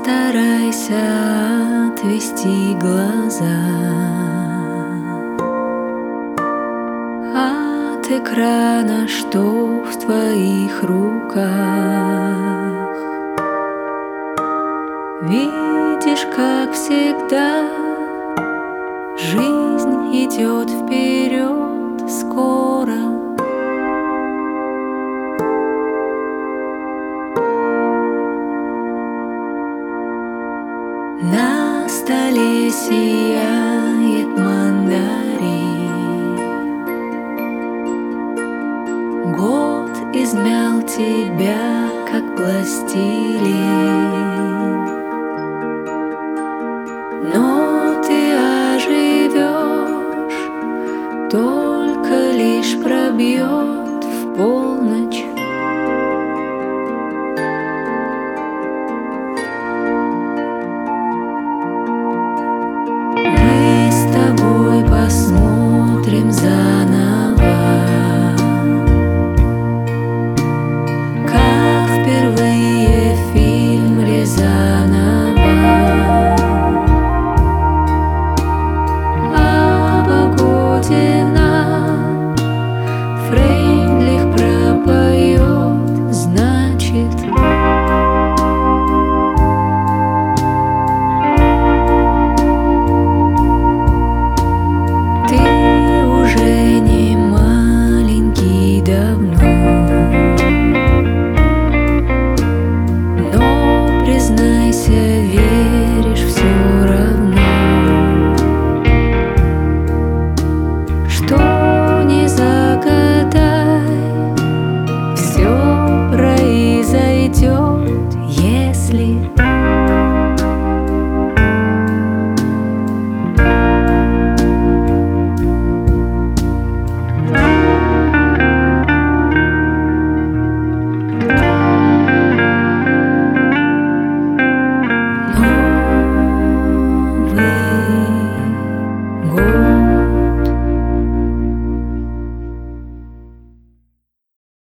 Постарайся отвести глаза от экрана, что в твоих руках. Видишь, как всегда, жизнь идет вперед скоро. На столе сияет мандарин. Год измял тебя, как пластилин.